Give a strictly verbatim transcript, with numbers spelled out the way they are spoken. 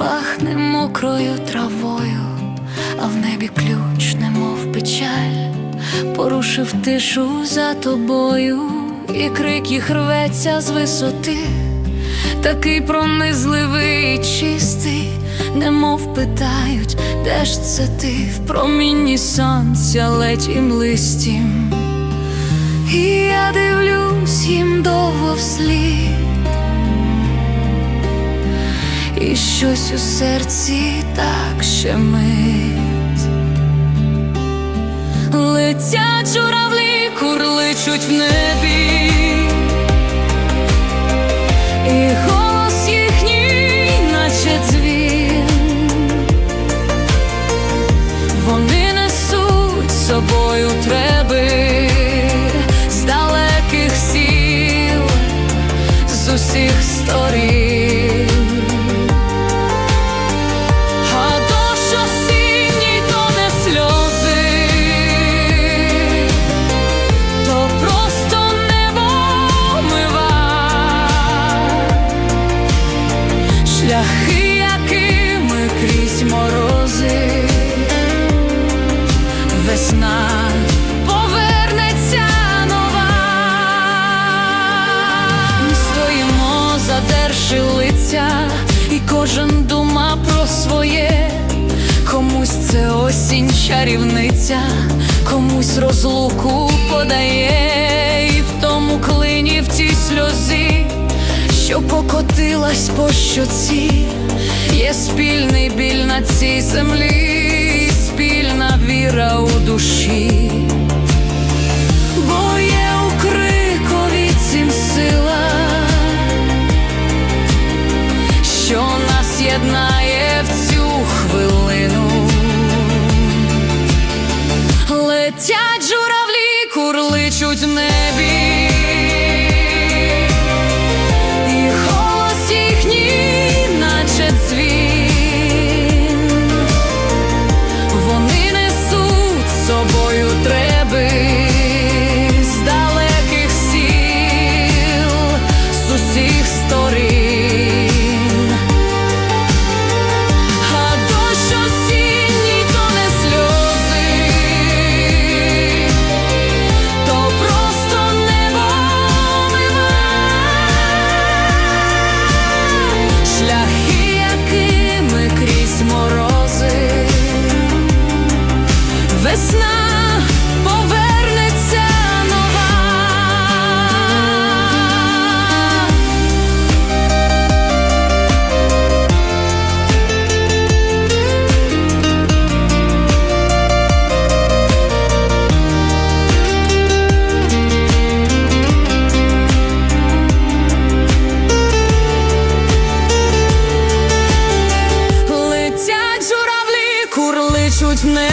пахне мокрою травою, а в небі ключ, немов печаль, порушив тишу за тобою, і крик їх рветься з висоти, такий пронизливий і чистий, немов питають, де ж це ти, в промінні сонця летім листім. І я дивлюсь їм довго вслід, і щось у серці так щемить. Летять журавлі, курличуть в небі, і голос їхній, наче дзвін. Вони несуть з собою треби з далеких сіл, з усіх сторін. А дощ осінній то не сльози, то просто небо мива, шляхи, якими крізь морози весна повернеться нова. Ми стоїмо, задерши лиця, і кожен дума про своє. Комусь це осінь чарівниця, комусь розлуку подає, і в тому клині, в тій сльозі, що покотилась по щоці, є спільний біль на цій землі, спільна віра у душі. Бо є у крикові цім сила, що нас єднає в цю хвилину. Летять журавлі, курличуть в небі, і голос їхній, наче дзвін. Вони несуть з собою треби з далеких сіл, з усіх сторін. А дощ осінній то не сльози, то просто небо мива, шляхи, якими крізь морози весна повернеться нова. Летять журавлі, курличуть в небі,